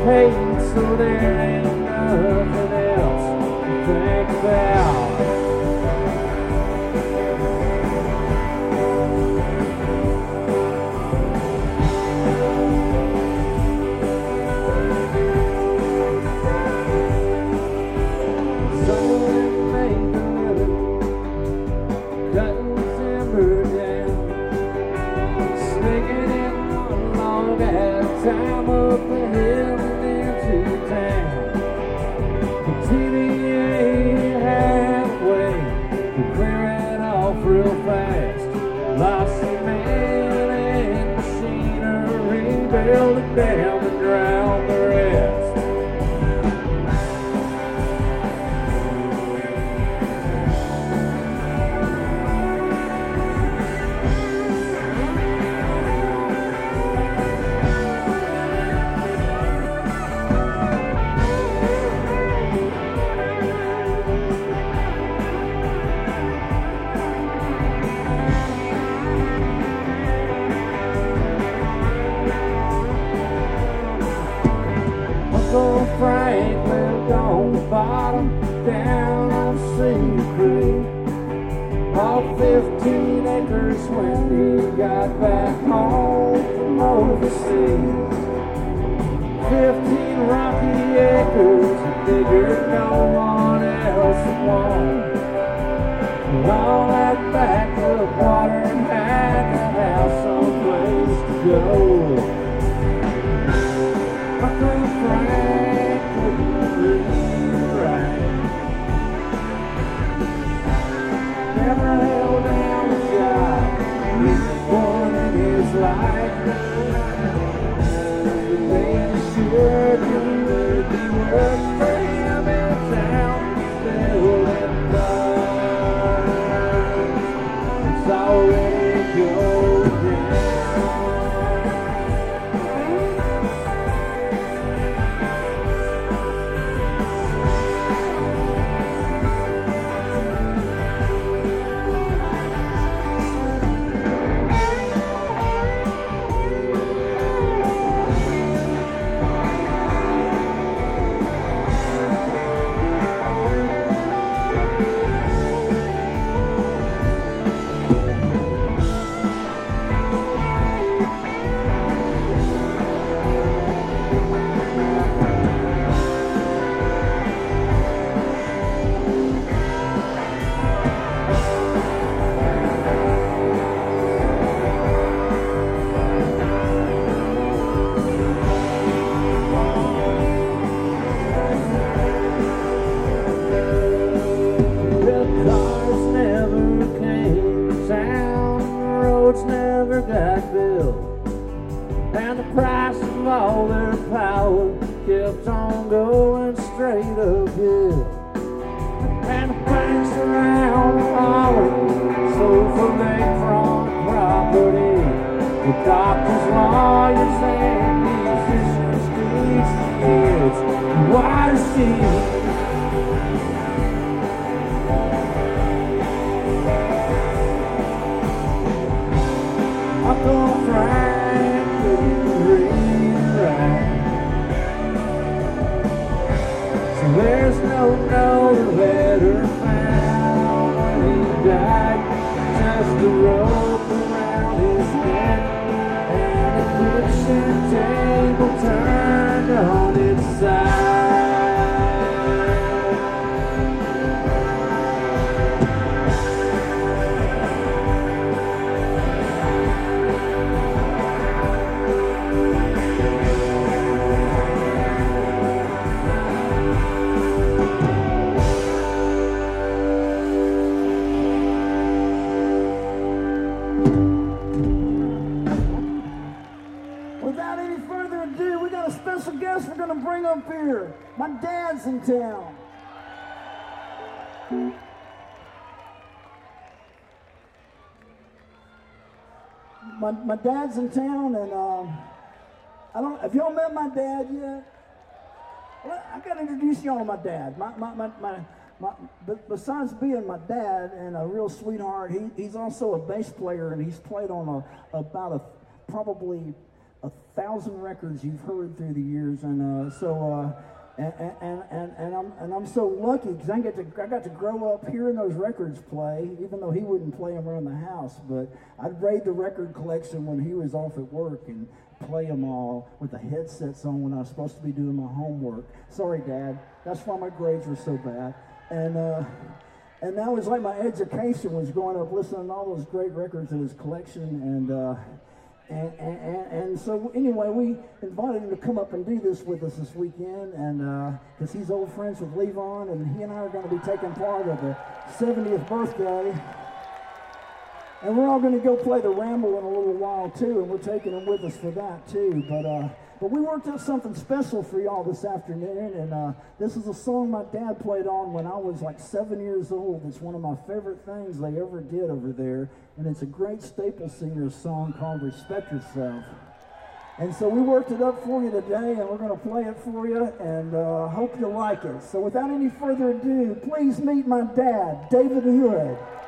paid, so there ain't nothing else to think about. Someone made the living, cutting timber down, sneaking in one log at a time up the hill and into town. The TVA halfway, we clear it off real fast. Lost some men and machinery, build it down and drown the rest. Uncle Frank lived on the bottom, down on Cedar Creek. Bought 15 acres when he got back home from overseas. 15 rocky acres, he figured no one else would want. With all that backup water and had to have someplace to go. Uncle Frank couldn't read right. Never held down a job, even one in his life. But they assured him there'd be work for him in town, building cars. It's already going down. Never got built, and the price of all their power kept on going straight uphill. And the banks around the holler sold for lakefront property, with doctors, lawyers, and musicians to teach the kids why to see. Uncle Frank couldn't read right, so there's no letter found when he died. Just a rope around his neck and a kitchen table turned on its side. We're gonna bring up here. My dad's in town. My dad's in town, and I don't. Have y'all met my dad yet? Well, I gotta introduce y'all to my dad. Besides being my dad and a real sweetheart, he's also a bass player, and he's played on probably 1,000 records you've heard through the years, and I'm so lucky because I got to grow up hearing those records play, even though he wouldn't play them around the house. But I'd raid the record collection when he was off at work and play them all with the headsets on when I was supposed to be doing my homework. Sorry, Dad. That's why my grades were so bad. And that was like my education was growing up listening to all those great records in his collection. And so anyway, we invited him to come up and do this with us this weekend, and because he's old friends with Levon, and he and I are going to be taking part of the 70th birthday. And we're all going to go play the Ramble in a little while too, and we're taking him with us for that too. But we worked out something special for y'all this afternoon, and this is a song my dad played on when I was like 7 years old. It's one of my favorite things they ever did over there, and it's a great Staple Singers song called Respect Yourself. And so we worked it up for you today, and we're going to play it for you, and hope you like it. So without any further ado, please meet my dad, David Hood.